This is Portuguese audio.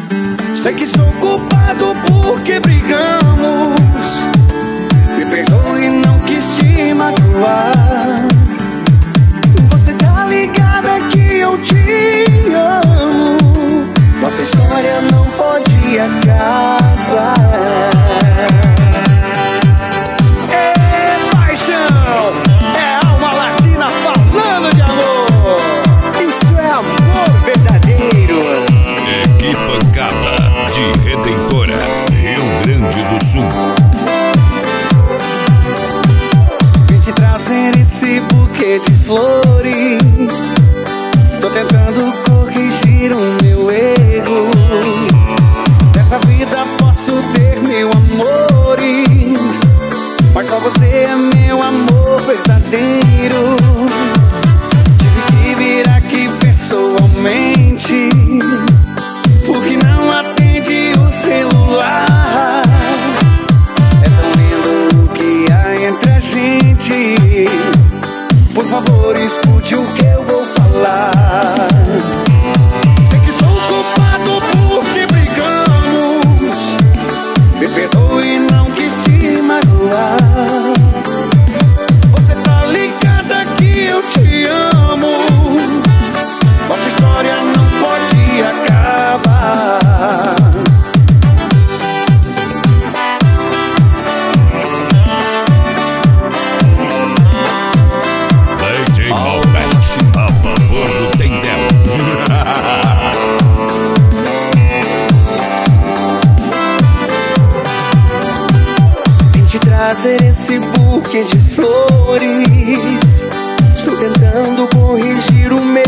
Sei que sou culpado porque brigamos. Me perdoe, não quis te magoar. Você tá ligada que eu te amo. Nossa história não pode acabar. É paixão, é alma latina falando de amor. Isso é amor verdadeiro. Que pancada de Redentora, Rio Grande do Sul. Vim te trazer esse buquê de flores. Tô tentando corrigir o meu erro. Nessa vida posso ter mil amores, mas só você é meu amor verdadeiro. Tive que vir aqui pessoalmente, porque não atende o celular. É tão lindo o que há entre a gente. Por favor, escute o que eu vou falar. Sei que sou culpado porque brigamos. Me perdoe, não quis te magoar. Você tá ligada que eu te amo. Nossa história não pode acabar. DJ Malbec, a favor do Tendel. Vim te trazer esse buquê de flores. Estou tentando corrigir o meu